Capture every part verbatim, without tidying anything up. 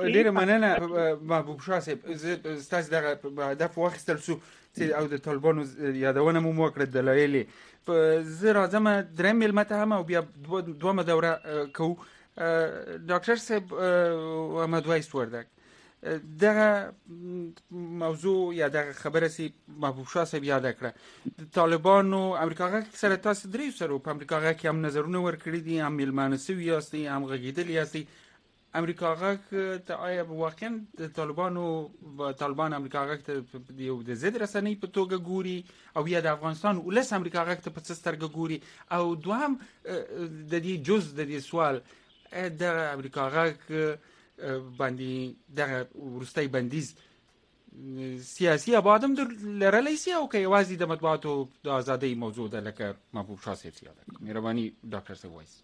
ډېره مننه محبوب شاه صاحب. ستاسو دغه هدف واخیستل شو او د طالبانو یادونه مو وکړه دلایل یې. زه راځم درېیم مېلمه ته هم او بیا دومه دوره کوو. ډاکټر صاحب احمد ویس وردګ، دغه موضوع یا دغه خبره سي محبوب شاه صاحب یاد کړه. د طالبانو امریکا غږ سره تاسو درې سره په امریکا غږ کې هم نظرونه ورکړي دي، هم میلمانه سوي یاستئ، هم غږېدلي یاستئ. امریکا غږ ته آیا واقعا د طالبانو طالبان امریکا غږ ته یو د ضد رسنۍ په توګه ګوري او یا د افغانستان ولس امریکا غږ ته په څه سترګه ګوري؟ او دوهم د دې جز د دې سوال د امریکا غږ باندې دغه وروستی بندیز سیاسي ابعاد هم لرلی سي او که یوازې د مطبوعاتو د ازادۍ موضوع ده لکه محبوب شاه صاحب یاد کړي؟ مهرباني ډاکټر صاحب وایس.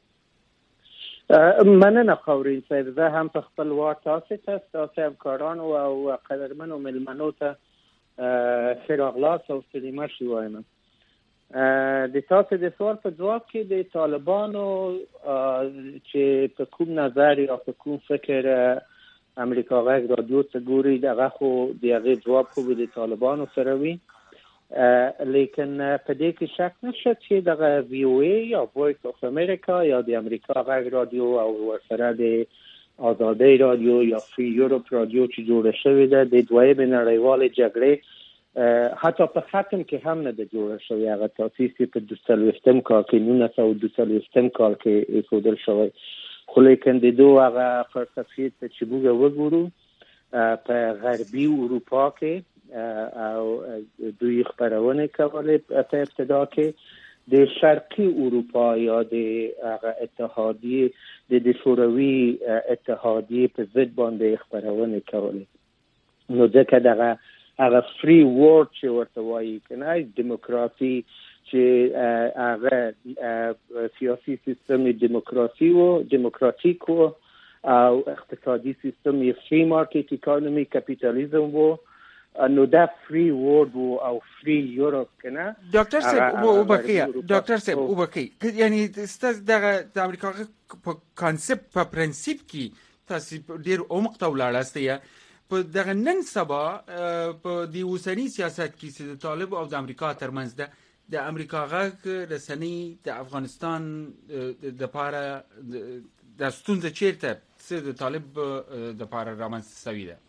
مننه خاورین صاحب. زه هم په خپل وار تاسو ته ستاسو همکارانو او قدرمنو مېلمنو ته ښه راغلاست او سلامه شي وایم. د تاسو د سوال په ځواب کې د طالبانو چې په کوم نظر یا په کوم فکر امریکا غږ رادیو ته ګوري، دغه خو د هغې جواب خو د طالبانو سره وي. لیکن په دې کې شک نشته چې دغه وی او ای یا وایس اف امریکا یا د امریکا غږ رادیو او ورسره د آزادۍ رادیو یا فری یورپ رادیو چې جوړه شوې ده د دویمې نړیوالې جګړې حتی په ختم کې هم نه ده جوړه شوې. هغه تاسیس په دوه څلوېښتم کال کې نولس سوه دوه څلوېښتم کال کې ایښودل شوی. خو لیکن د دو هغه فلسفې ته چې موږ وګورو په غربي اروپا کې او دوی خبرونه کولې په ابتدا کې د شرقي اروپا یا د هغه اتحادیه د شوروي اتحادیه په ضد باندې خبرونه کولې. نو ځکه دغه هغه فری ورډ چې ورته وایي کنه دیموکراسي چې هغه سیاسي سیستم دیموکراسي و دیموکراتیک و او اقتصادي سیستم یې فری مارکیټ اکانومي کپیټالیزم و. نو دا فری ورډ و او فری یورپ کنه. ډاکټر صاحب وبخښه ډاکټر صاحب وبخښه یعنی ستاسو دغه د امریکا په کانسپټ په پرنسپ کې تاسو ډیر عمق ته ولاړاست. یا په دغه نن سبا په د اوسنی سیاست کې چې د طالب او د امریکا ترمنځ ده د امریکا غږ رسنۍ د افغانستان د لپاره د ستونزه چیرته چې د طالب د لپاره رامنځته شوې ده؟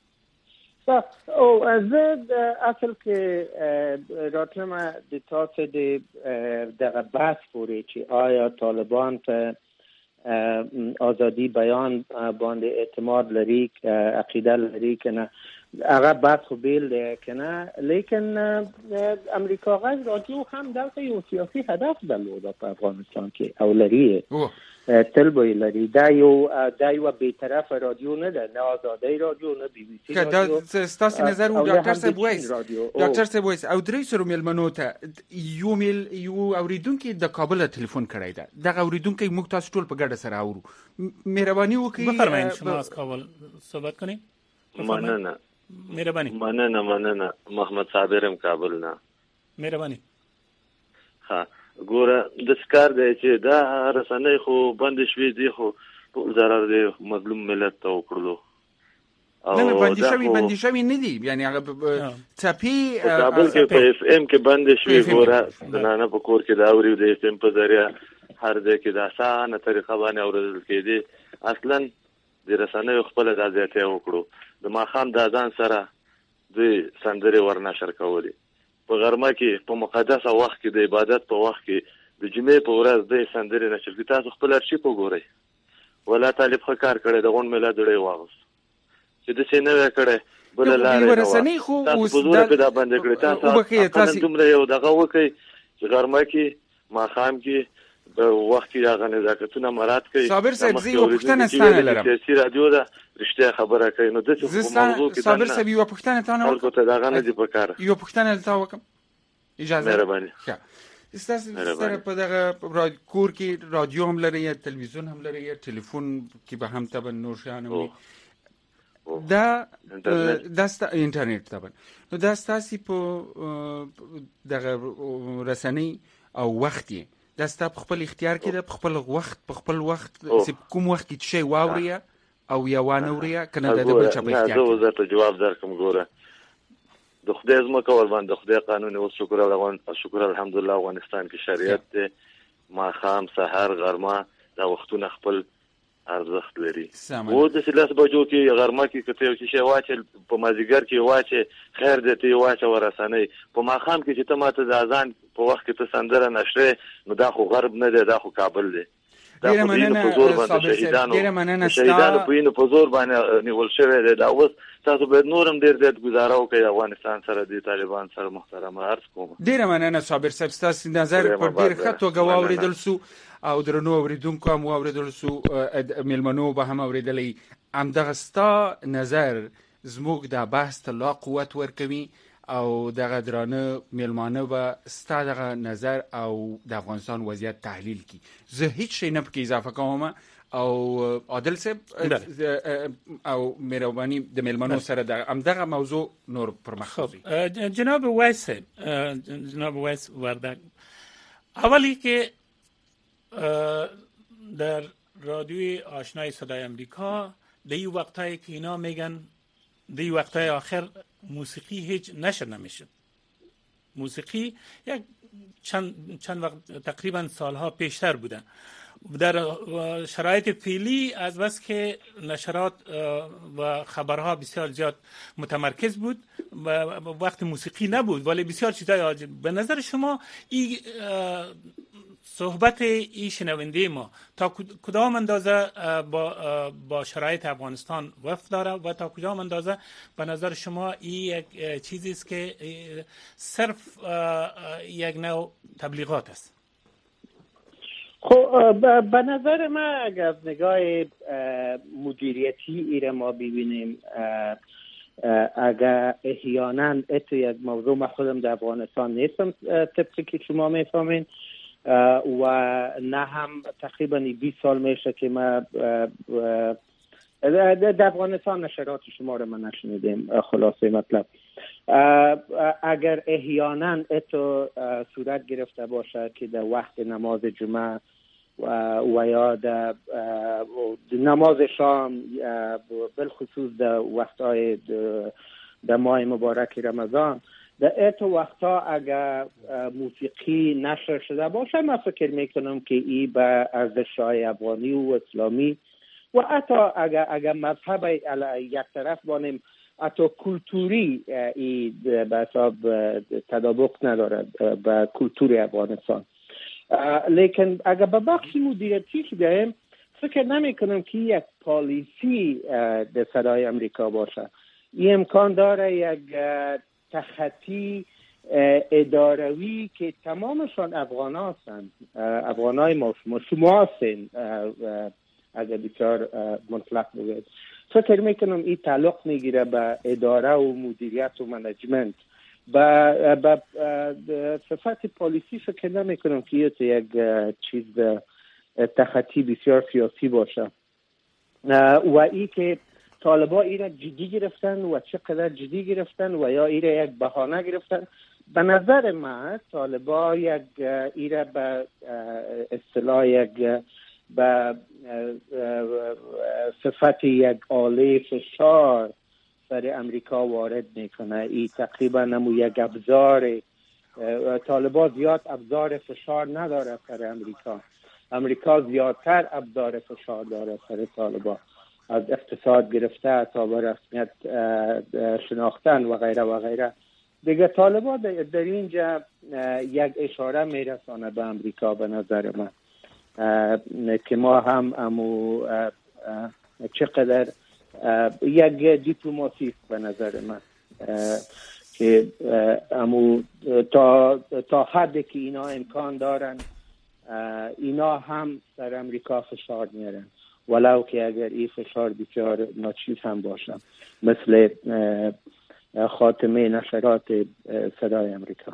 او زه د اصل کې راتلم د تاسو د دغه بحث پورې چې آیا طالبان په آزادی بیان باندې اعتماد لري، عقیده لري کنه، هغه بحث خو بیل دی کنه. لیکن امریکا غږ رادیو هم دلته یو سیاسي هدف درلوده په افغانستان کې او لري تل به لري. دا یو دا یو بی‌طرف رادیو نه ده، نه آزادۍ رادیو نه بی بی سی رادیو. دا ستاسو نظر و ډاکټر صاحب وایس ډاکټر صاحب وایس او درې سره مېلمنو ته یو میل یو اوریدونکو د کابل ټلیفون کړی ده. دغه اوریدونکو موږ تاسو ټول په ګډه سره اورو. مهرباني وکړئ بفرمایئ شما از کابل صحبت کنید. مننه مهرباني مننه مننه محمد صابرم کابل نه. مهرباني. ها ګوره د سکار دی چې دا رسنۍ خو بند شوې دي، خو ټول ضرر دی مظلوم ملت ته وکړلو. نه نه بندي شوي بندي شوي نه دي، یعنی هغه ټاپي کابل کې په اف ام کې بند شوې. ګوره د نانه په کور کې دا اوري د اف ام په ذریعہ هر ځای کې د اسانه طریقه باندې اورېدل کېدي. اصلا د رسنیو خپل د ازادۍ وکړو. د ماښام د اذان سره دوی سندرې ورنشر کولې. په غرمه کې په مقدسه وخت کې د عبادت په وخت کې د جمعې په ورځ د سندرې نشر کوي. تاسو خپل ارشیف وګورئ. ولا طالب ښه کار کړی د غون ملت ډېر واغس چې د څه نه کړی بل لارې نو ورسنۍ خو اوس دا باندې کړی. تاسو دومره یو دغه وکړي چې غرمه کې ماښام کې په وخت کې هغه نزاکتونه مراد کوي. صابر صاحب زه یو پوښتنه ستانه لرم. سیاسي رادیو دا رښتیا خبره کوي. نو د څه موضوع کې صابر صاحب یو پوښتنه تانه ورکو ته دغه نه دی پکاره. یو پوښتنه تا وکم اجازه مهرباني. ښه استاسو سره په دغه کور کې رادیو هم لري یا تلویزیون هم لري یا ټلیفون کې به هم تبن نور شان وي دا داسته انټرنیټ طبعا. نو دا ستاسو په دغه رسنۍ او وخت دا ستاسو خپل اختیار کې ده، خپل وخت په خپل وخت کوم وخت کې شي واوري او یا وانوریا کنه د بل چا په نه اختیار زه ورته جواب درکم. ګوره د خدای زمکه ور باندې خدای قانون او شکر الله شکر الحمدلله افغانستان کې شریعت دی، ما خام سحر غرمه دا وختونه خپل ارزښت لري. و د سلاس بجو کې غرمه کې کته یو شی واچل په مازیګر کې واچي خیر دې ته واچ ورسنۍ په ماخام کې چې ته ماته د اذان په وخت کې ته سندره نشره نو دا خو غرب نه دی، دا خو کابل دی. ډیره مننه ډیره مننه شهیدانو په وینو په زور باندې نیول شوی دی. دا اوس تاسو باید نورم ډیر زیات گزاره وکړئ افغانستان سره د طالبان سره. محترمه عرض کوم. ډیره مننه صابر صاحب، تاسو نظر په ډیر ښه توګه واوریدل سو او درنو اوریدونکو هم واوریدل سو، ملمنو به هم اوریدلی. همدغه ستا نظر زموږ د بحث ته لا قوت ورکوي او دغه درانه ملمانه به ستا دغه نظر او د افغانستان وضعیت تحلیل کی. زه هیڅ شی نه پکې اضافه کوم او عادل صاحب او مهرباني د ملمنو سره د همدغه موضوع نور پرمخوي. جناب ویس جناب ویس وردک، اولی که در رادیوی آشنای صدای امریکا در این وقتایی که اینا میگن در این وقتای آخر موسیقی هیچ نشر نمیشد. موسیقی یک چند چند وقت تقریبا سالها پیشتر بوده. در شرایط فعلی از بس که نشرات و خبرها بسیار زیاد متمرکز بود و وقت موسیقی نبود، ولی بسیار چیزای عجیب. به نظر شما این صحبت این شنونده ما تا کدام اندازه با با شرایط افغانستان وفق داره و تا کدام اندازه به نظر شما این یک چیزی است که صرف یک نوع تبلیغات است؟ خب به نظر من اگر از نگاه مدیریتی ایره ما ببینیم، اگر احیانا اتو یک موضوع من خودم در افغانستان نیستم طبقی که شما میفهمین و نه هم تقریبا بیست سال میشه که ما در افغانستان نشرات شما رو من نشنیدیم. خلاصه مطلب اگر احیانا اتو صورت گرفته باشه که در وقت نماز جمعه و یا در نماز شام بالخصوص در وقتهای در ماه مبارک رمضان، در اتو وقتا اگر موسیقی نشر شده باشه، من فکر میکنم که این به ارزش‌های افغانی و اسلامی و حتی اگر اگر مذهب یک طرف بانیم حتی کلتوری ای به حساب تطابق ندارد با کلتور افغانستان. لیکن اگر به بخش مدیریتی بیایم، فکر نمی کنم که یک پالیسی در صدای امریکا باشه. این امکان داره یک تخطی اداروی که تمامشان افغان هستند، افغان های ما شما شما هستین اگر بسیار مطلق بگید. فکر میکنم این تعلق میگیره به اداره و مدیریت و منیجمنت. با صفت پالیسی فکر نمیکنم که یک چیز تخطی بسیار سیاسی باشه و ای که طالبا ایره جدی گرفتن و چقدر جدی گرفتن و یا ایره یک بهانه گرفتن. به نظر من طالبا یک ایره به اصطلاح یک به صفت یک آله فشار سر امریکا وارد میکنه. این تقریبا نمو یک ابزار، طالبا زیاد ابزار فشار نداره سر امریکا. امریکا زیادتر ابزار فشار داره سر طالبا، از اقتصاد گرفته تا به رسمیت شناختن و غیره و غیره. دیگه طالبا در اینجا یک اشاره میرسانه به امریکا به نظر من که ما هم امو چقدر یک دیپلماسی به نظر من که امو تا تا حدی که اینا امکان دارن اینا هم سر امریکا فشار میارن، ولو که اگر این فشار بسیار ناچیز هم باشه، مثل خاتمه نشرات صدای امریکا.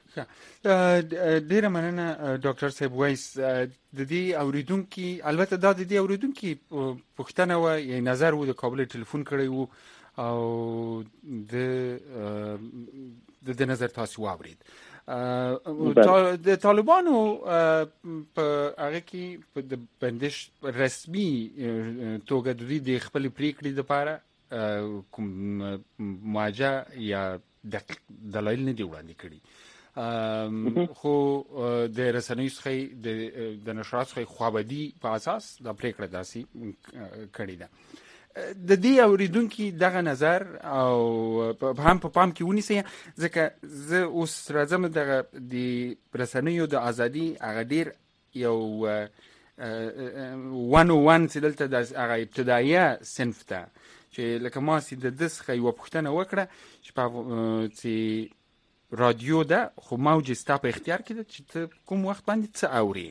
ډیره مننه ډاکټر صاحب وایس. د دې اوریدونکو البته دا د دې اوریدونکو پوښتنه و یا نظر و د کابل ټلیفون کړی وو او د د نظر تاسو واورید. د طالبانو په هغه کې په د بندش رسمي توګه د دې خپل پریکړې لپاره کوم مواجهه یا دلایل نه دی وړاندې کړي، خو د رسنیو څخه د نشرات څخه خوابدي په اساس د پریکړه داسې کړې ده. د دې اوریدونکو دغه نظر او هم په پام کې ونیسي، ځکه زه اوس راځم دغه د رسنیو د ازادي هغه ډیر یو ون او ون چې دلته د هغه ابتدایي صنف ته چې لکه ما سي د دسخه یو پوښتنه وکړه چې په چې رادیو ده خو موج ستا په اختیار کې ده چې کوم وخت باندې څه اوري.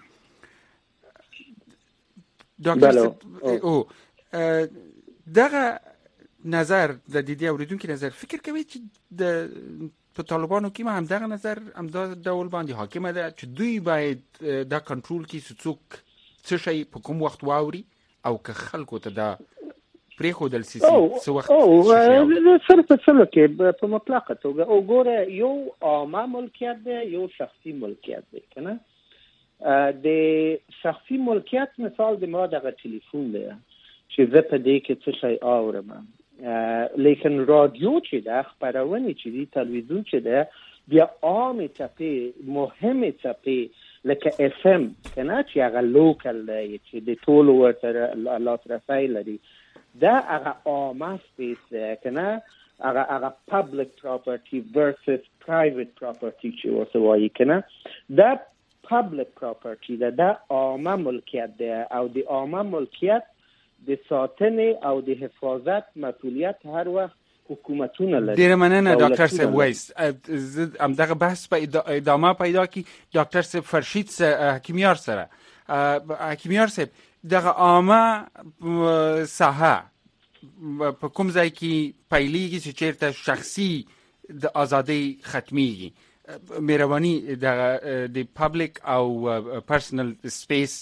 ډاکټر او دغه نظر د دې اوریدونکو نظر فکر کوي چې د په طالبانو کې هم دغه نظر هم د ډول باندې حاکمه ده چې دوی باید دا کنټرول کې څوک څه شي په کوم وخت واوري او که خلکو ته دا پریخو دل سیسی څه وخت او سره په څلو کې په مطلقه توګه او ګوره یو عامه ملکیت دی یو شخصي ملکیت دی کنه. د شخصي ملکیت مثال د ما دغه ټلیفون دی چې زه په دې کې څه شی اورم، لیکن رادیو چې ده خپرونې چې دي تلویزیون چې ده بیا عامې څپې مهمې څپې لکه اف ام کنه چې هغه لوکل دی چې د ټولو ورته لاسرسی لري، دا هغه عامه سپیس دی کنه، هغه هغه پبلک پراپرټي ورسس پرایویت پراپرټي چې ورته وایي کنه، دا پبلک پراپرټي ده، دا عامه ملکیت دی او د عامه ملکیت د ساتنې او د حفاظت مسؤلیت هر وخت حکومتونه لري. ډیره مننه ډاکټر صاحب وایس. ام دغه بحث په ادامه پیدا کی ډاکټر صاحب فرشید حکیمیار سره. حکیمیار صاحب دغه عامه ساحه په کوم ځای کې پیلېږي چې چیرته شخصي د ازادۍ ختميږي، مهرباني د د پبلک او پرسنل سپیس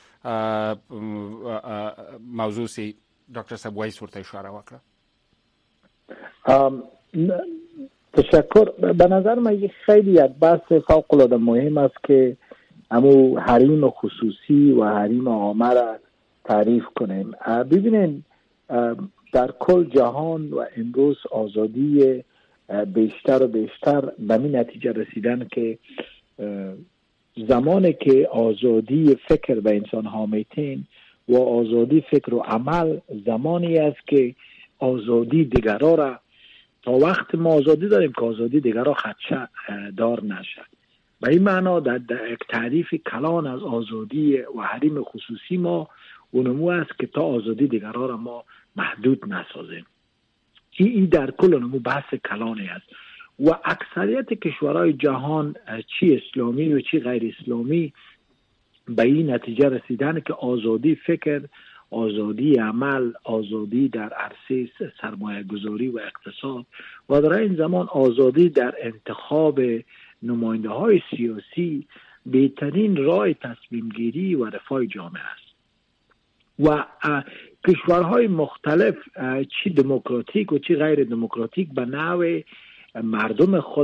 موضوع سی ډاکټر صاحب وایس ورته اشاره وکړه. تشکر. به نظر من یک خیلی یک بحث فوق العاده مهم است که همو حریم خصوصی و حریم عامه را تعریف کنیم. ببینید در کل جهان و امروز آزادی بیشتر و بیشتر به این نتیجه رسیدن که زمانی که آزادی فکر به انسان ها میتین و آزادی فکر و عمل زمانی است که آزادی دیگران را تا وقت ما آزادی داریم که آزادی دیگران خدشه دار نشه. به این معنا در, در یک تعریف کلان از آزادی و حریم خصوصی ما اونمو است که تا آزادی دیگران را ما محدود نسازیم. این در کل اونمو بحث کلانی است و اکثریت کشورهای جهان چی اسلامی و چی غیر اسلامی به این نتیجه رسیدن که آزادی فکر، آزادی عمل، آزادی در عرصه سرمایه گذاری و اقتصاد و در این زمان آزادی در انتخاب نماینده های سیاسی بهترین راه تصمیم گیری و رفاه جامعه است. و کشورهای مختلف چی دموکراتیک و چی غیر دموکراتیک به نوع مردم خود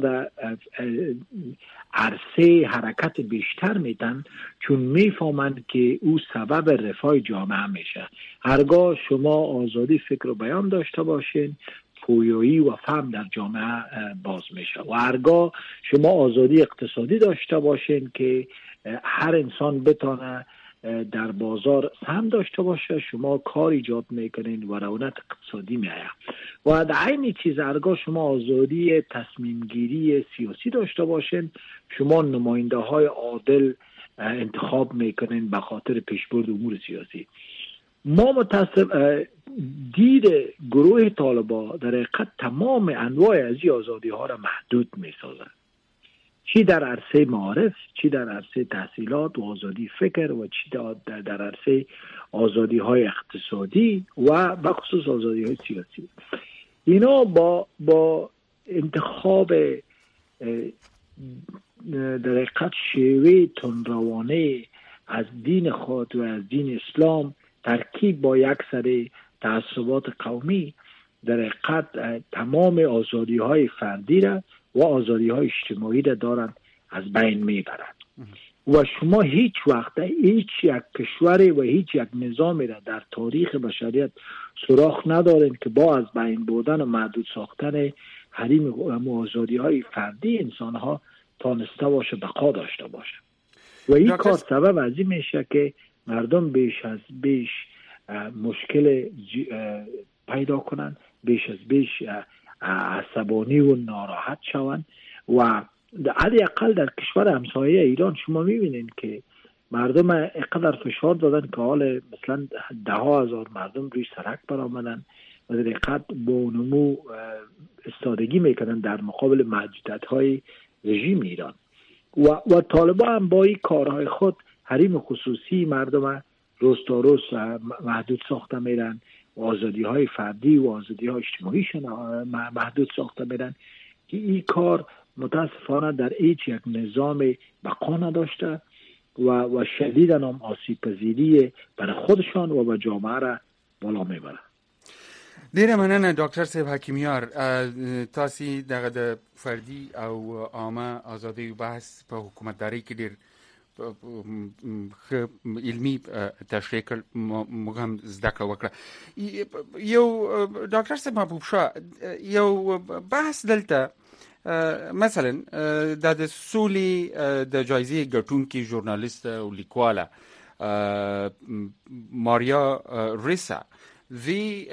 عرصه حرکت بیشتر میدن چون میفهمند که او سبب رفاه جامعه میشه. هرگاه شما آزادی فکر و بیان داشته باشین پویایی و فهم در جامعه باز میشه و هرگاه شما آزادی اقتصادی داشته باشین که هر انسان بتونه در بازار سهم داشته باشه شما کار ایجاد میکنین و رونق اقتصادی میآید و در عین چیز هرگاه شما آزادی تصمیم گیری سیاسی داشته باشین شما نماینده های عادل انتخاب میکنین به خاطر پیشبرد امور سیاسی. ما متاسف دید گروه طالبان در حقیقت تمام انواع از این آزادی ها را محدود میسازند، چی در عرصه معارف، چی در عرصه تحصیلات و آزادی فکر و چی در, در عرصه آزادی های اقتصادی و بخصوص آزادی های سیاسی. اینا با با انتخاب در حقیقت شیوه تندروانه از دین خود و از دین اسلام ترکیب با یک سری تعصبات قومی در حقیقت تمام آزادی های فردی را و آزادی های اجتماعی را دارند از بین میبرند. و شما هیچ وقت هیچ یک کشوری و هیچ یک نظامی را در تاریخ بشریت سراغ ندارین که با از بین بردن و محدود ساختن حریم و آزادی های فردی انسان ها تانسته باشه بقا داشته باشه. و این کار سبب از این میشه که مردم بیش از بیش مشکل پیدا کنن، بیش از بیش عصبانی و ناراحت شوند. و علی اقل در کشور همسایه ایران شما میبینین که مردم اینقدر فشار دادن که حال مثلا ده ها هزار مردم روی سرک برآمدن و در حقیقت با نمو استادگی میکنن در مقابل محدودیت های رژیم ایران. و, و طالبان هم با این کارهای خود حریم خصوصی مردم روز تا روز محدود ساخته میرن و آزادی های فردی و آزادی های اجتماعیشون محدود ساخته میرن که این کار متاسفانه در هیچ یک نظام بقا نداشته و و شدیداً هم آسیب پذیری برای خودشان و به جامعه را بالا میبره. ډیره مننه ډاکټر صاحب حکیمیار. تاسو دغه د فردي او عامه ازادي بحث په حکومتداري کې ډیر علمي تشریح کړ، موږ هم زده کړه وکړه. یو ډاکټر صاحب محبوب شاه یو بحث دلته مثلا د سولې د جایزې ګټونکي ژورنالیست او لیکواله ماریا ریسا وی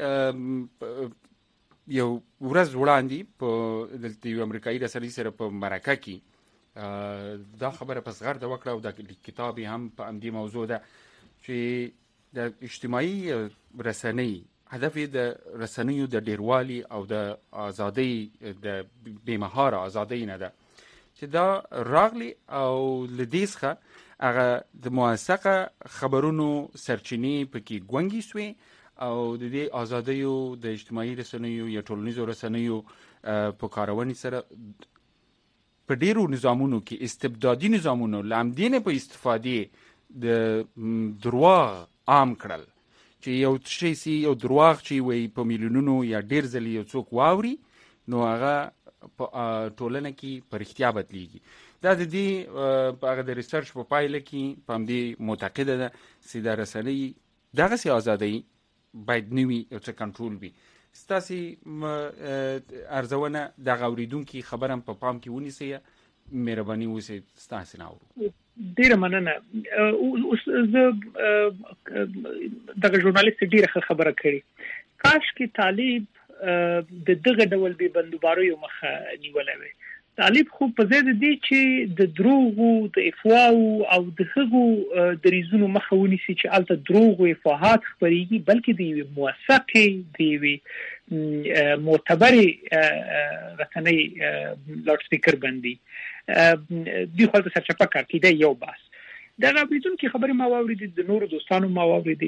یو ورځ وړاندې په دلته یو امریکایي رسنۍ سره په مرکه کې دا خبره په زغرده وکړه او د کتاب هم په همدې موضوع ده چې د اجتماعي رسنۍ هدف د رسنیو د ډیروالي او د ازادۍ د بېمهاره ازادۍ نه ده چې دا راغلی او له دې څخه هغه د موثقه خبرونو سرچینې پکې ګونګې سوې او د دې ازادیو د اجتماعي رسنیو یا ټولنیزو رسنیو په کارونې سره په ډیرو نظامونو کې استبدادي نظامونو لامدینه په استفادې د درواغ عام کړل چې یو شی سي یو درواغ چې وي په میلیونونو یا ډیر ځلې یو څوک واوري نو هغه په ټولنه کې په رښتیا بدلیږي. دا د دې په هغه د ریسرچ په پایله کې په همدې معتقده ده چې د رسنۍ دغسې ازادۍ باید نوي یو څه کنټرول وي. ستاسې ارزونه دغه اورېدونکي خبره هم په پام کې ونیسئ، مهرباني وسئ ستاسې نه اورو. ډیره مننه. اوس زه دغه ژورنالیست ډیره ښه خبره کړې. کاش کې طالب د دغه ډول بې بندوباریو مخه نیولی وی. طالب خو په ځای د دې چې د دروغو د افواو او د هغو دریځونو مخه ونیسي چې هلته دروغ و افواهات خپرېږي، بلکې د یوې موثقې د یوې معتبرې رسنۍ لاوډ سپیکر باندې دوی خو هلته سرچپه کار کوي. دا یو بحث. دغه اورېدونکي خبرې ما واورېدې، د نورو دوستانو ما واورېدې.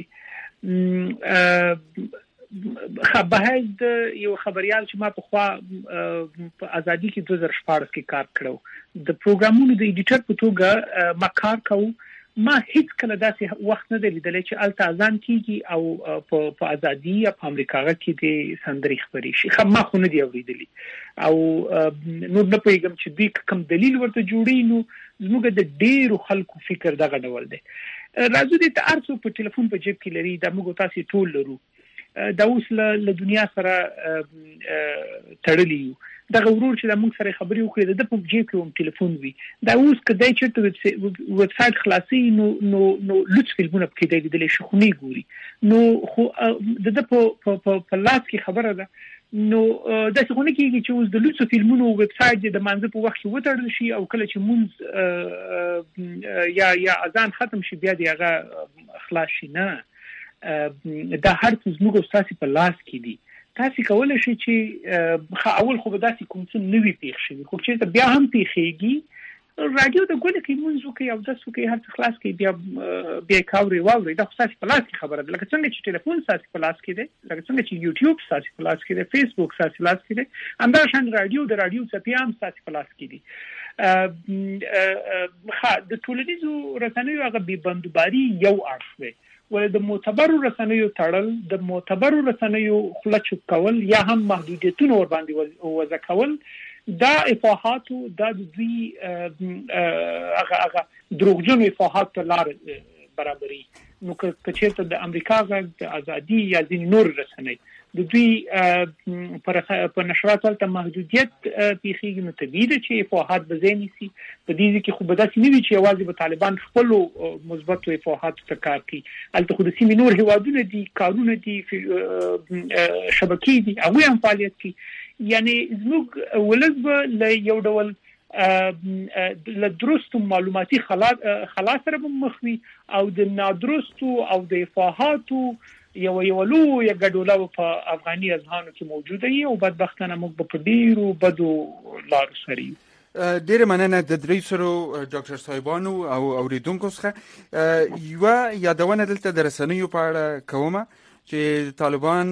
بحث د یو خبریال چې ما په خوا په ازادي کې دوه زره شپاړس کې کار کړو، د پروګرامونو د ایډیټر په توګه ما کار کوو. ما هیڅ کله داسې وخت نه دی لیدلی چې هلته اذان کېږي او په ازادي یا په امریکا کې د سندرې خپرې شي. ما خو نه دی اورېدلی او نور نه پوهېږم چې دوی کوم دلیل ورته جوړوي. نو زموږ د ډېرو خلکو فکر دغه ډول دی. راځو دې ته هر څوک په ټلیفون په جیب کې لري، دا موږ تاسې ټول لرو، دا اوس له دنیا سره تړلی یو. دغه ورور چې د موږ سره خبرې وکړي د ده په جیب کې هم ټلیفون وي. دا اوس که دی چېرته ویب سایټ خلاصوي نو نو نو لوڅ فلمونه پکې دی لیدلی شي، خونې ګوري. نو خو د ده په لاس کې خبره ده. نو داسې خو نه کېږي چې اوس د لوڅو فلمونو ویب سایټ د لمانځه په وخت کې وتړل شي او کله چې مونځ یا یا اذان ختم شي بیا د هغه خلاص شي. نه، دا هر څه زموږ او ستاسې په لاس کې دي. تاسې کولی شئ چې اول خو به داسې کوم څه نه وي پېښ شوي، خو چېرته بیا هم پېښېږي، راډیو د ګوله کې لمونځ وکړئ، اودس وکړئ، هر څه خلاص کړئ، بیا بیا یې کاورئ واورئ. دا خو ستاسې په لاس کې خبره ده. لکه څنګه چې ټلیفون ستاسې په لاس کې دی، لکه څنګه چې یوټیوب ستاسې په لاس کې دی، فیسبوک ستاسې په لاس کې دی، همداشان راډیو د راډیو څپې هم ستاسې په لاس کې دي. د ټولنیزو رسنیو هغه بې بندوباري یو اړخ دی، ولې د معتبرو رسنیو تړل، د معتبرو رسنیو خوله چوپ کول یا هم محدودیتونه ورباندې وضع کول دا افاحات او د دوی هغه هغه دروغجن افاحات ته لار برابري. نو که چېرته د امریکا غږ د ازادي یا ځینې نور رسنۍ د دوی په نشراتو ته محدودیت پیښیږي، نو طبیعي ده چې افاحات به ځای نیسي. په دې کې خو به داسې نه وي چې یوازې به طالبان خپلو مثبتو افاحاتو ته کار کوي. هلته خو د سیمې نور هیوادونه دي، کارونه دي، شبکې دي، هغوی هم فعالیت کوي. یعنې زموږ ولس به له یو ډول له درستو معلوماتي خلا خلا سره به مخ وي او د نادرستو او د افاحاتو یو یو لویه ګډوله په افغاني اذهانو کې موجوده وي او بدبختانه موږ به په ډېرو بدو لارو سره یو. ډېره مننه د درې سرو ډاکټر صاحبانو او اوریدونکو څخه. یوه یادونه دلته د رسنیو په اړه کومه چې طالبان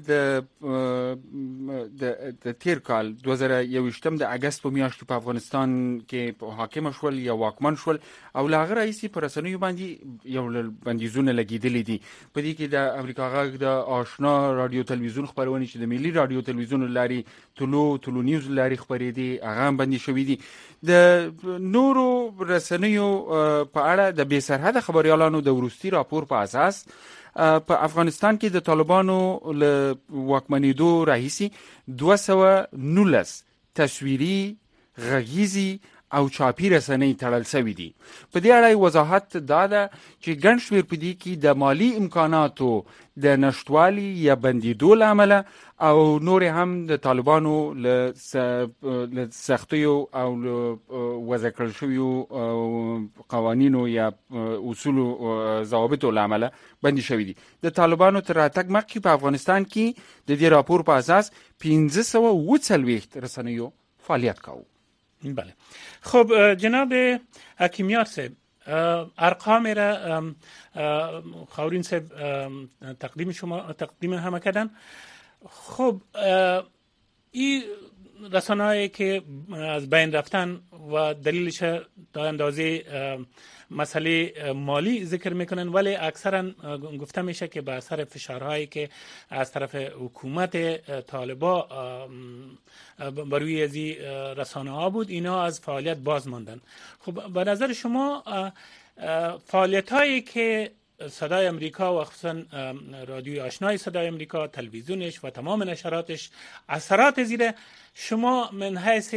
د د تیر کال دوه زره یوویشتم د اگست په میاشت په افغانستان کې حاکم شول یا واکمن شول او لا غیر رئیس پر رسنیو باندې یو بندیزونه لګیدلې دي. په دې کې د امریکا غږ د آشنا رادیو تلویزیون خبرونه چې د ملي رادیو تلویزیون لاري تلو تلو نیوز لاري خبرې دي هغه باندې شوې دي. د نورو رسنیو په اړه د بې سرحده خبريالانو د وروستي راپور په اساس په افغانستان کې د طالبانو له واکمنېدو راهیسي دوه سوه نولس تصویري، غږیزي او چاپی رسنۍ تړل شوي دي. په دې اړه وضاحت دا ده چې ګڼ شمېر په دې کې د مالی امکاناتو د نشتوالي یا بندیدو له امله او نور هم د طالبانو له سختیو او وضع کړل شویو قوانینو یا اصولو ضوابطو له امله بندي شوي دي. د طالبانو تر راتګ مخکې په افغانستان کې د دې راپور په اساس پنځه سوه اووه څلوېښت رسنیو فعالیت کاوه. بله. خب جناب حکیمیار صاحب، ارقام را خاورین صاحب تقدیم شما تقدیم همه کردن. خب این رسانه‌ای که از بین رفتن و دلیلش تا اندازه مسئله مالی ذکر میکنن، ولی اکثرا گفته میشه که به اثر فشارهایی که از طرف حکومت طالبا بر روی از رسانه ها بود اینا از فعالیت باز ماندن. خب به نظر شما فعالیت هایی که صدای امریکا و خصوصا رادیوی آشنای صدای امریکا، تلویزیونش و تمام نشراتش اثرات زیر شما من حیث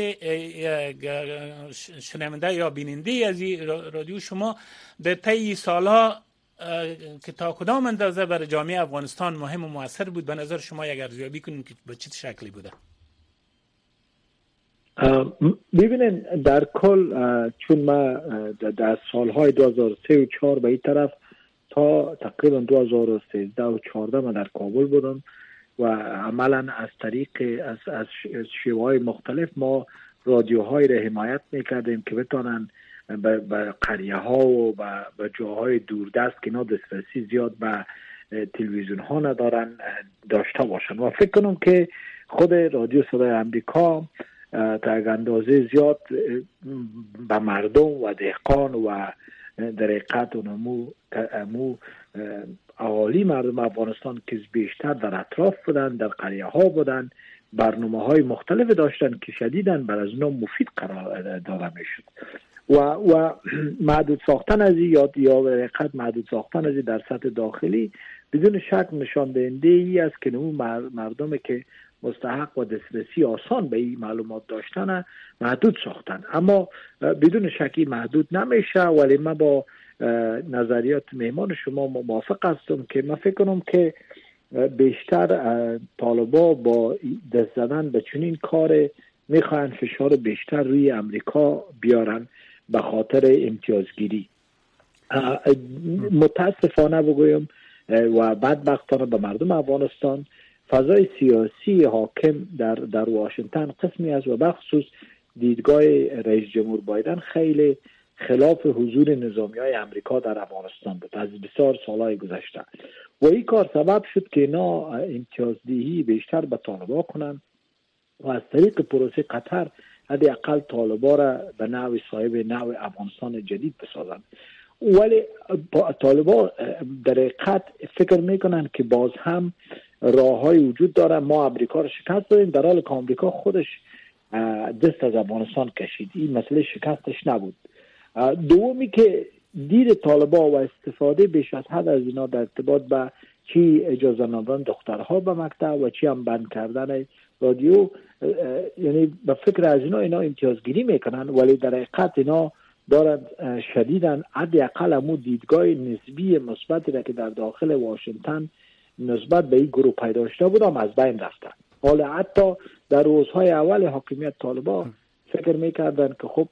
شنونده یا بیننده از رادیو شما در طی سالها که تا کدام اندازه برای جامعه افغانستان مهم و مؤثر بود، به نظر شما یک ارزیابی کنیم که به چه شکلی بوده؟ ببینید در کل چون ما در سالهای دو هزار و سه و چهار به این طرف تا تقریبا دو هزار و سیزده و چهارده من در کابل بودم و عملا از طریق از از شیوه‌های مختلف ما رادیوهای را حمایت میکردیم که بتونن به قریه ها و به جاهای دوردست که اینا دسترسی زیاد به تلویزیون ها ندارن داشته باشن. و فکر کنم که خود رادیو صدای امریکا تا یک اندازه زیاد به مردم و دهقان و در حقیقت اونمو امو اهالی مردم افغانستان که بیشتر در اطراف بودن، در قریه ها بودن، برنامه های مختلف داشتن که شدیداً بر از اونا مفید قرار داده میشد و و محدود ساختن از یا یا در حقیقت محدود ساختن از در سطح داخلی بدون شک نشان دهنده ای است که اون مردمی که مستحق و دسترسی آسان به این معلومات داشتن محدود ساختن. اما بدون شکی محدود نمیشه. ولی من با نظریات مهمان شما موافق هستم که من فکر کنم که بیشتر طالبا با دست زدن به چنین کار میخوان فشار بیشتر روی امریکا بیارن به خاطر امتیازگیری. متاسفانه بگویم و بدبختانه به مردم افغانستان فضای سیاسی حاکم در در واشنگتن قسمی است و بخصوص دیدگاه رئیس جمهور بایدن خیلی خلاف حضور نظامیای امریکا در افغانستان بود از بسیار سالهای گذشته و این کار سبب شد که اینا امتیازدهی بیشتر به طالبا کنن و از طریق پروسه قطر حداقل طالبا را به نوع صاحب نوع افغانستان جدید بسازند. ولی طالبا در حقیقت فکر میکنن که باز هم راههای وجود داره ما امریکا رو شکست بدیم، در حالی که امریکا خودش دست از افغانستان کشید. این مسئله شکستش نبود. دومی که دید طالبان و استفاده بیش از حد از اینا در ارتباط با چی اجازه ندادن دخترها به مکتب و چی هم بند کردن رادیو، یعنی به فکر از اینا اینا امتیازگیری میکنن، ولی در حقیقت اینا دارن شدیدن حداقل همون دیدگاه نسبی مثبتی را که در داخل واشنگتن نسبت به این گروه پیدا شده بود هم از بین رفتن. حالا حتی در روزهای اول حاکمیت طالبان فکر میکردن که خب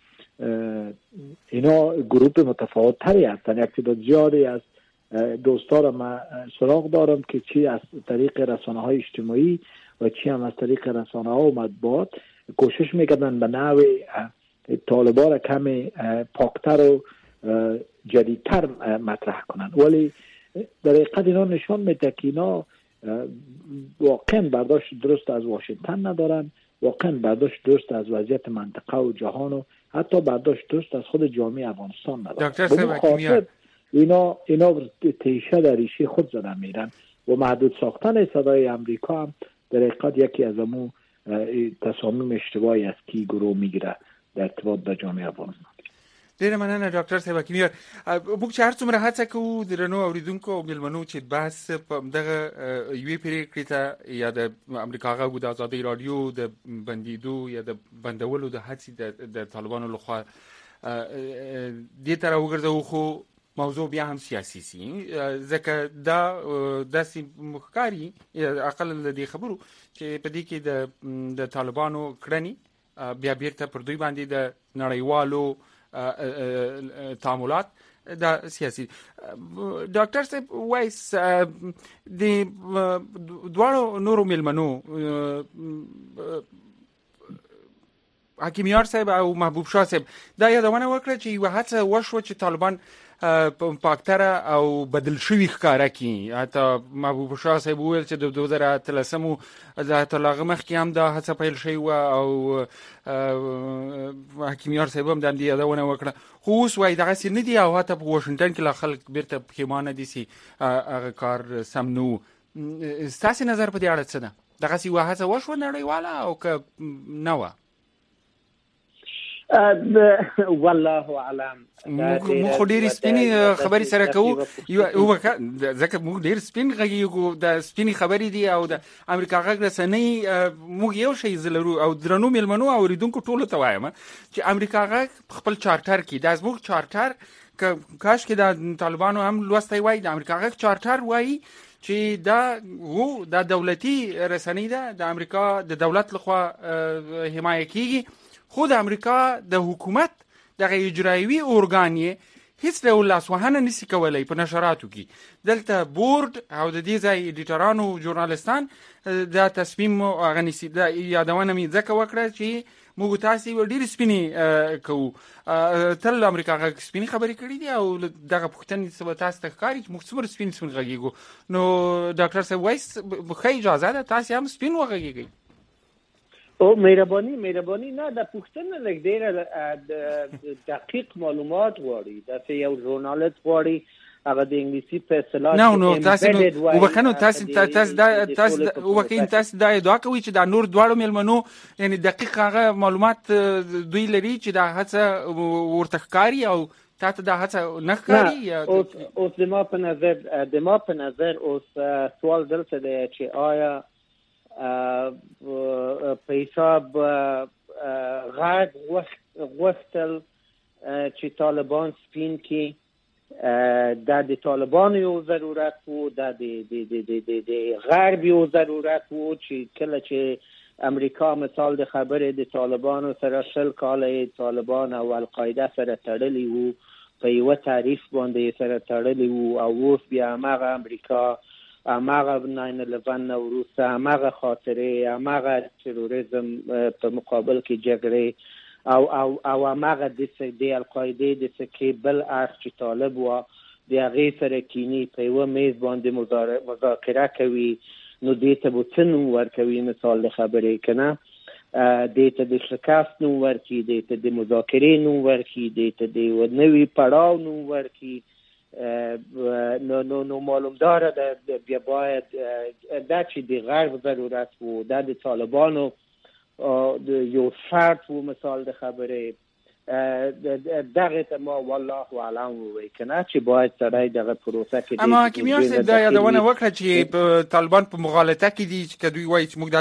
اینا گروه متفاوت تری هستن. یک تعداد زیادی از دوستان ما سراغ دارم که چی از طریق رسانه های اجتماعی و چی هم از طریق رسانه ها و مطبوعات کوشش میکردن به نوع طالبان را کمی پاکتر و جدیدتر مطرح کنن، ولی در حقیقت اینا نشان میده که اینا واقعا برداشت درست از واشنگتن ندارن، واقعا برداشت درست از وضعیت منطقه و جهان و حتی برداشت درست از خود جامعه افغانستان ندارن. دکتر سبکیمیان، اینا اینا تیشه در ریشه خود زدن میرن و محدود ساختن صدای امریکا هم در حقیقت یکی از امو تصامیم اشتباهی است که گروه میگیره در ارتباط با جامعه افغانستان. ډیره مننه ډاکټر صاحب کیمیر. موږ چې هر څومره هڅه کوو درنو اوریدونکو او ملمنو چې بحث په دغه یوې پریکړې ته یا د امریکا غږ د ازادۍ رادیو د بندیدو یا د بندولو د هڅې د طالبانو لخوا دې ته راوګرځو، خو موضوع بیا هم سیاسي سي، ځکه دا داسې مخکاري اقل د خبرو چې په دې کې د د طالبانو کړنې بیا بیرته پر دوی باندې د نړیوالو تعاملات دا سیاسي. ډاکټر صاحب وایس د دواړو نورو ملمنو حکیمیار صاحب او محبوب شاه صاحب دا یادونه وکړه چې یو هڅه وشوه چې طالبان پاکتره او بدل شوی ښکارا کی. حتی محبوب شاه صاحب ویل چې د دوه زره اتلسمو د طلاق مخکې هم دا هڅه پیل شوی و او حکیمیار صاحب هم د دې یادونه وکړه، خو اوس وایي دغسې نه دي او حتی په واشنګټن کې لا خلک بیرته پښیمانه دي چې هغه کار سم نه و. ستاسې نظر په دې اړه څه ده؟ دغسې یوه هڅه وشوه نړیواله او که نه وه؟ والله اعلم. موږ خو ډېرې سپینې خبرې سره کوو، ځکه موږ ډېر سپین غږیږو، د سپینې خبرې دي او د امریکا غږ رسنۍ موږ یو شی زه لرو او درنو مېلمنو او اورېدونکو ټولو ته وایم چې امریکا غږ په خپل چارټر کې دا زموږ چارټر کاش کې د طالبانو هم لوستی وای، د امریکا غږ چارټر وایي چې دا و دا دولتي رسنۍ ده، د امریکا د دولت لخوا حمایه کیږي، خو د امریکا د حکومت دغه اجرایوي ارګان یې هیڅ ډول لاسوهنه نشي کولی په نشراتو کې. دلته بورډ او د دې ځای ایډیټرانو ژورنالستان دا تصمیم هغه نیسي. دا یادونه مې ځکه وکړه چې موږ تاسې ډېرې سپینې کوو، تل امریکا غږ سپینې خبرې کړي دي او دغه پوښتنې څه به تاسو ته ښکاري چې موږ څومره سپین سپین غږیږو. نو ډاکټر صاحب وایس ښه اجازه ده تاسې هم سپین وغږیږئ. او مهرباني مهرباني نه د پوښتنه لږ ډېره دقیق معلومات غواړي، داسې یو ژورنالست غواړي هغه د انګلیسي په اصطلاح نه نو تاسو وبکنو تاسو تاسو دا تاسو وبکین تاسو دا ادعا کوي چې دا نور دواړو ملمنو یعنی دقیق هغه معلومات دوی لري چې دا هڅه ورته ښکاري او تاسو دا هڅه نه ښکاري. اوس اوس د ما په نظر د ما په نظر اوس سوال دلته دی چې آیا په حساب غږ غوښتل چې طالبان سپین کې دا د طالبان یو ضرورت و، دا د غرب یو ضرورت و چې کله چې امریکا مثال د خبرې د طالبانو سره شل کاله طالبان او القاعده سره تړلی وو، په یوه تعریف باندې سره تړلی وو، او اوس بیا هماغه امریکا هماغه ناین الیون نه وروسته هماغه خاطرې هماغه تروریزم په مقابل کې جګړې او او او هماغه د القاعدې د سکې بل اړخ چې طالب و د هغې سره کینی په یوه میز باندې مذاکره کوي، نو دې ته به څه نوم ورکوي مثال د خبرې که نه؟ دې ته د شکست نوم ورکړي، دې ته د مذاکرې نوم ورکړي، دې ته د یوه نوي پړاو نوم ورکړي. نو نو نو معلوم داره بیا باید دا چې د غرب ضرورت و دا د طالبانو یو شرط و مثال د خبرې دغه ته ما والله اعلم وای کنه چې باید سړی دغه پروسه کې اما حکیمیان دا یادونه وکړه چې طالبان په مغالطه کې دي چې دوی وایي چې موږ